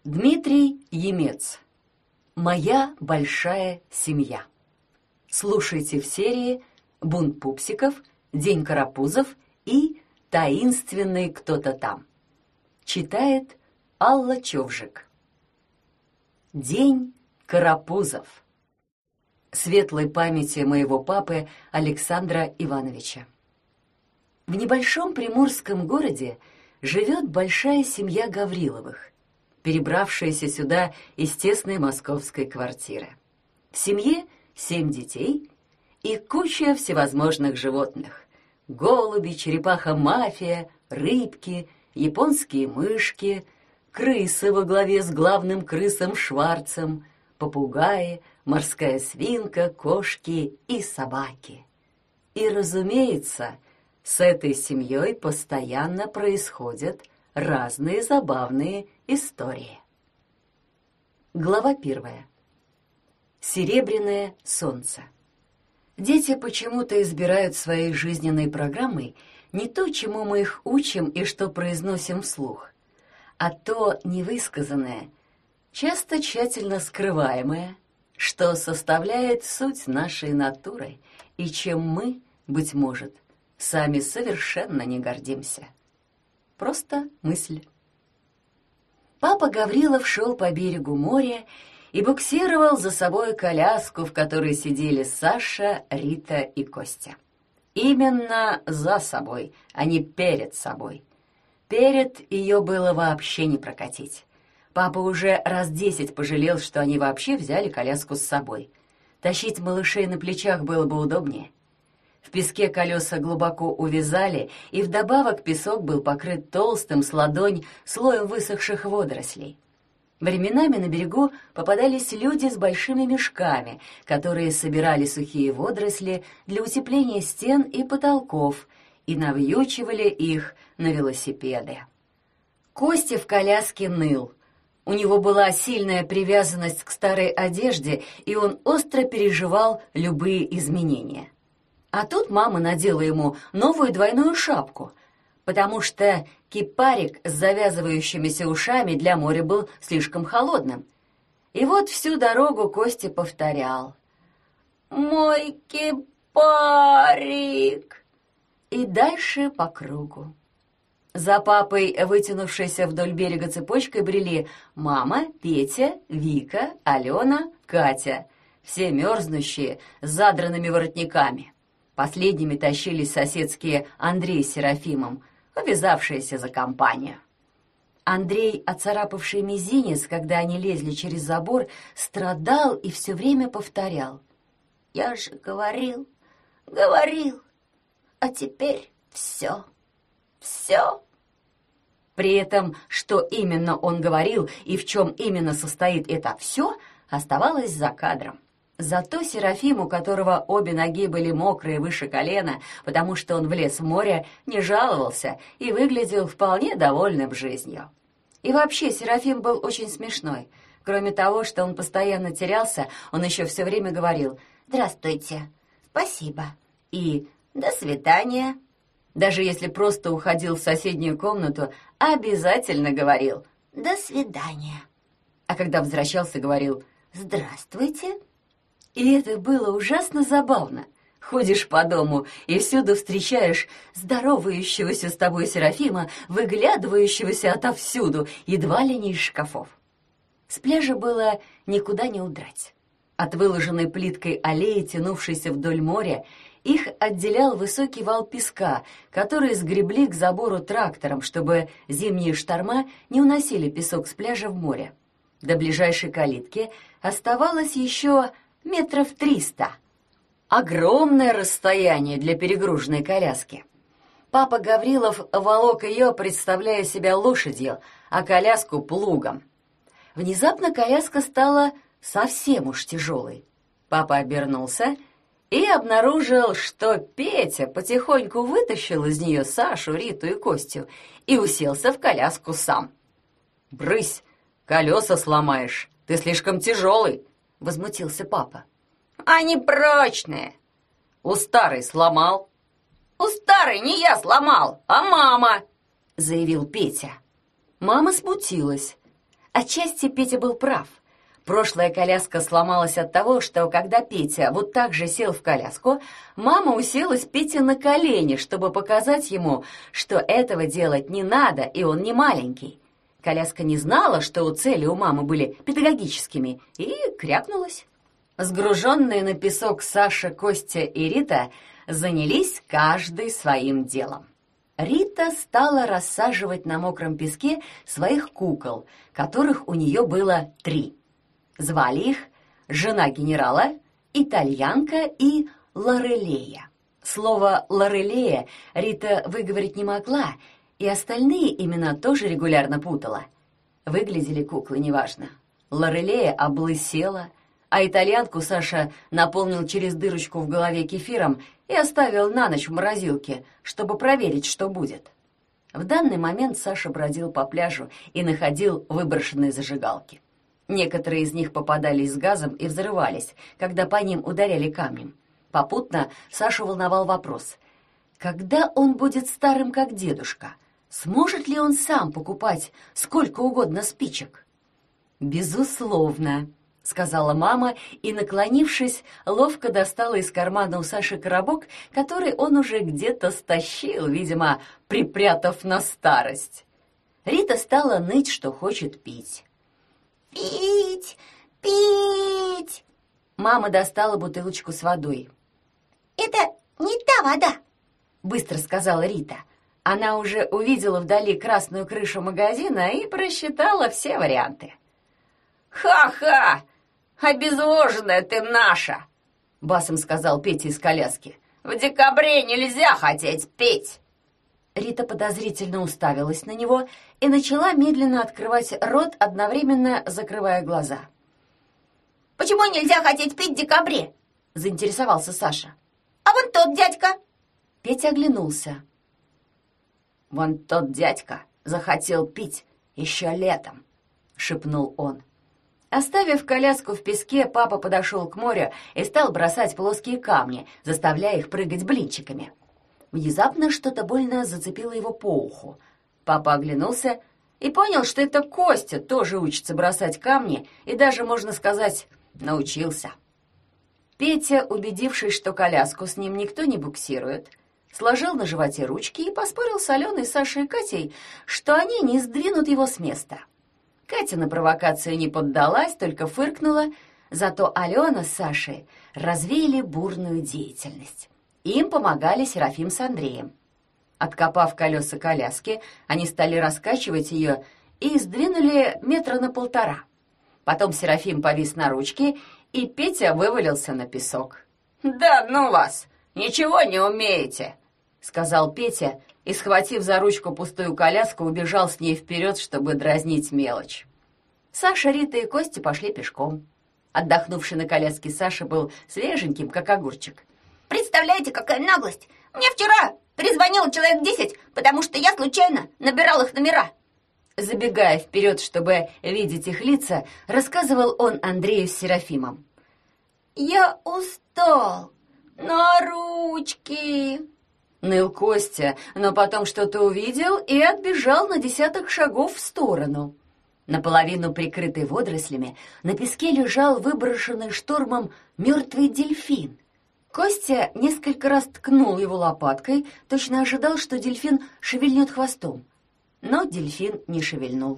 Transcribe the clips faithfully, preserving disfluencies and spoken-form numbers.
Дмитрий Емец. «Моя большая семья». Слушайте в серии «Бунт пупсиков», «День карапузов» и «Таинственный кто-то там». Читает Алла Човжик. День карапузов. Светлой памяти моего папы Александра Ивановича. В небольшом приморском городе живет большая семья Гавриловых, перебравшаяся сюда из тесной московской квартиры. В семье семь детей и куча всевозможных животных: голуби, черепаха-мафия, рыбки, японские мышки, крысы во главе с главным крысом Шварцем, попугаи, морская свинка, кошки и собаки. И, разумеется, с этой семьей постоянно происходят разные забавные истории. Глава первая. Серебряное солнце. Дети почему-то избирают своей жизненной программой не то, чему мы их учим и что произносим вслух, а то невысказанное, часто тщательно скрываемое, что составляет суть нашей натуры и чем мы, быть может, сами совершенно не гордимся. Просто мысль. Папа Гаврилов шел по берегу моря и буксировал за собой коляску, в которой сидели Саша, Рита и Костя. Именно за собой, а не перед собой. Перед ее было вообще не прокатить. Папа уже раз десять пожалел, что они вообще взяли коляску с собой. Тащить малышей на плечах было бы удобнее. В песке колеса глубоко увязали, и вдобавок песок был покрыт толстым с ладонь слоем высохших водорослей. Временами на берегу попадались люди с большими мешками, которые собирали сухие водоросли для утепления стен и потолков и навьючивали их на велосипеды. Костя в коляске ныл. У него была сильная привязанность к старой одежде, и он остро переживал любые изменения. А тут мама надела ему новую двойную шапку, потому что кипарик с завязывающимися ушами для моря был слишком холодным. И вот всю дорогу Костя повторял: «Мой кипарик!» И дальше по кругу. За папой, вытянувшейся вдоль берега цепочкой, брели мама, Петя, Вика, Алена, Катя, все мерзнущие, с задранными воротниками. Последними тащились соседские Андрей с Серафимом, увязавшиеся за компанию. Андрей, оцарапавший мизинец, когда они лезли через забор, страдал и все время повторял: «Я же говорил, говорил, а теперь все, все». При этом, что именно он говорил и в чем именно состоит это «все», оставалось за кадром. Зато Серафим, у которого обе ноги были мокрые выше колена, потому что он влез в море, не жаловался и выглядел вполне довольным жизнью. И вообще Серафим был очень смешной. Кроме того, что он постоянно терялся, он еще все время говорил «Здравствуйте», «Спасибо» и «До свидания». Даже если просто уходил в соседнюю комнату, обязательно говорил «До свидания». А когда возвращался, говорил «Здравствуйте». И это было ужасно забавно. Ходишь по дому и всюду встречаешь здоровающегося с тобой Серафима, выглядывающегося отовсюду, едва ли не из шкафов. С пляжа было никуда не удрать. От выложенной плиткой аллеи, тянувшейся вдоль моря, их отделял высокий вал песка, который сгребли к забору трактором, чтобы зимние шторма не уносили песок с пляжа в море. До ближайшей калитки оставалось еще метров триста. Огромное расстояние для перегруженной коляски. Папа Гаврилов волок ее, представляя себя лошадью, а коляску — плугом. Внезапно коляска стала совсем уж тяжелой. Папа обернулся и обнаружил, что Петя потихоньку вытащил из нее Сашу, Риту и Костю и уселся в коляску сам. «Брысь, колеса сломаешь, ты слишком тяжелый», — возмутился папа. «Они прочные». «У старой сломал». «У старой не я сломал, а мама», — заявил Петя. Мама смутилась. Отчасти Петя был прав. Прошлая коляска сломалась от того, что когда Петя вот так же сел в коляску, мама уселась Пете на колени, чтобы показать ему, что этого делать не надо, и он не маленький. Коляска не знала, что цели у мамы были педагогическими, и крякнулась. Сгруженные на песок Саша, Костя и Рита занялись каждый своим делом. Рита стала рассаживать на мокром песке своих кукол, которых у нее было три. Звали их «Жена генерала», «Итальянка» и «Лорелея». Слово «Лорелея» Рита выговорить не могла, и остальные имена тоже регулярно путала. Выглядели куклы неважно. Лорелея облысела, а итальянку Саша наполнил через дырочку в голове кефиром и оставил на ночь в морозилке, чтобы проверить, что будет. В данный момент Саша бродил по пляжу и находил выброшенные зажигалки. Некоторые из них попадались с газом и взрывались, когда по ним ударяли камнем. Попутно Сашу волновал вопрос: когда он будет старым, как дедушка, сможет ли он сам покупать сколько угодно спичек? «Безусловно», — сказала мама и, наклонившись, ловко достала из кармана у Саши коробок, который он уже где-то стащил, видимо, припрятав на старость. Рита стала ныть, что хочет пить. «Пить! Пить!» Мама достала бутылочку с водой. «Это не та вода!» — быстро сказала Рита. Она уже увидела вдали красную крышу магазина и просчитала все варианты. «Ха-ха! Обезвоженная ты наша!» — басом сказал Петя из коляски. «В декабре нельзя хотеть петь!» Рита подозрительно уставилась на него и начала медленно открывать рот, одновременно закрывая глаза. «Почему нельзя хотеть пить в декабре?» — заинтересовался Саша. «А вон тот дядька!» Петя оглянулся. «Вон тот дядька захотел пить еще летом», — шепнул он. Оставив коляску в песке, папа подошел к морю и стал бросать плоские камни, заставляя их прыгать блинчиками. Внезапно что-то больно зацепило его по уху. Папа оглянулся и понял, что это Костя тоже учится бросать камни и даже, можно сказать, научился. Петя, убедившись, что коляску с ним никто не буксирует, сложил на животе ручки и поспорил с Аленой, Сашей и Катей, что они не сдвинут его с места. Катя на провокацию не поддалась, только фыркнула, зато Алена с Сашей развеяли бурную деятельность. Им помогали Серафим с Андреем. Откопав колеса коляски, они стали раскачивать ее и сдвинули метра на полтора. Потом Серафим повис на ручке, и Петя вывалился на песок. «Да ну вас! Ничего не умеете!» — сказал Петя, и, схватив за ручку пустую коляску, убежал с ней вперед, чтобы дразнить мелочь. Саша, Рита и Костя пошли пешком. Отдохнувший на коляске Саша был свеженьким, как огурчик. «Представляете, какая наглость! Мне вчера перезвонил человек десять, потому что я случайно набирал их номера!» Забегая вперед, чтобы видеть их лица, рассказывал он Андрею с Серафимом. «Я устал! На ручки!» Ныл Костя, но потом что-то увидел и отбежал на десяток шагов в сторону. Наполовину прикрытый водорослями, на песке лежал выброшенный штормом мертвый дельфин. Костя несколько раз ткнул его лопаткой, точно ожидал, что дельфин шевельнет хвостом. Но дельфин не шевельнул.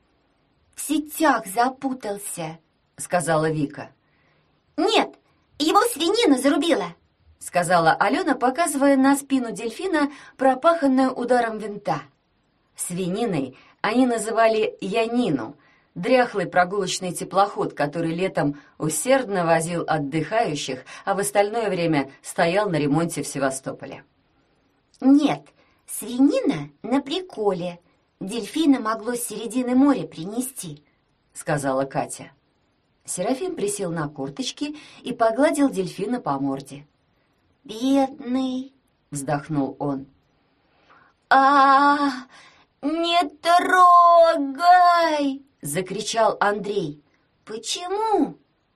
«В сетях запутался», — сказала Вика. «Нет, его свинина зарубила», — сказала Алена, показывая на спину дельфина, пропаханную ударом винта. Свининой они называли янину, дряхлый прогулочный теплоход, который летом усердно возил отдыхающих, а в остальное время стоял на ремонте в Севастополе. «Нет, свинина на приколе. Дельфина могло с середины моря принести», — сказала Катя. Серафим присел на корточки и погладил дельфина по морде. «Бедный», — вздохнул он. «А, не трогай!» — закричал Андрей. «Почему?»